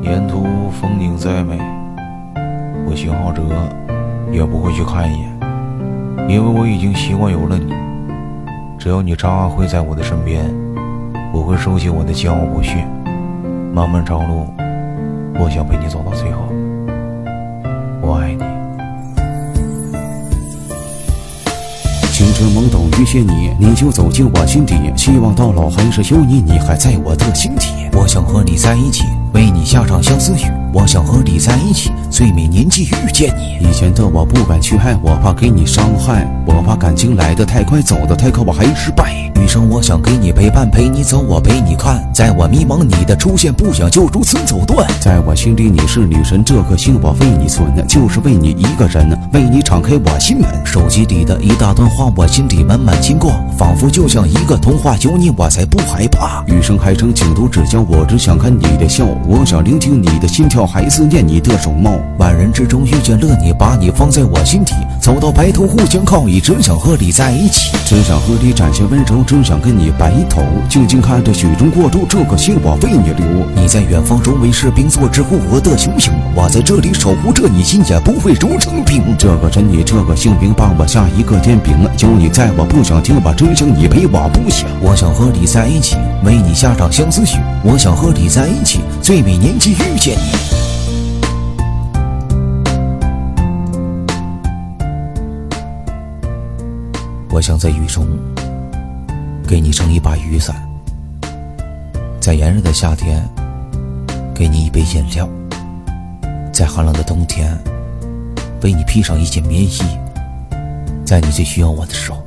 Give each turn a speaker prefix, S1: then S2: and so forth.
S1: 沿途风景再美，我邢浩哲也不会去看一眼，因为我已经习惯有了你。只要你常会在我的身边，我会收起我的骄傲不屑。漫漫长路，我想陪你走到最后。我爱你。
S2: 青春懵懂遇见你，你就走进我心底，希望到老还是有你，你还在我的心底。
S3: 我想和你在一起，为你下场相思雨。我想和你在一起，最美年纪遇见你。
S2: 以前的我不敢去爱，我怕给你伤害，我怕感情来得太快，走得太快，我还失败。
S3: 余生我想给你陪伴，陪你走，我陪你看。在我迷茫，你的出现不想就如此走断。
S2: 在我心里你是女神，这颗心我为你存，就是为你一个人，为你敞开我心门。
S3: 手机里的一大段话，我心里满满牵挂，仿佛就像一个童话，有你我才不害怕。
S2: 余生还剩请多指教，我只想看你的笑，我想聆听你的心跳，还思念你的容貌。
S3: 万人之中遇见了你，把你放在我心底，走到白头互相靠倚，只想和你在一起，
S2: 只想和你展现温柔，只想跟你白头，静静看着雪中过舟，这颗心我为你留。
S3: 你在远方周围士兵做支护我的雄鹰，我在这里守护着你，心也不会融成冰。
S2: 这个人你这个姓名，帮我下一个天平，有你在我不想听，我真想你陪我不想。
S3: 我想和你在一起，为你下场相思雨。我想和你在一起，最美年纪遇见你。我想在雨中给你撑一把雨伞，在炎热的夏天给你一杯饮料，在寒冷的冬天为你披上一件棉衣，在你最需要我的时候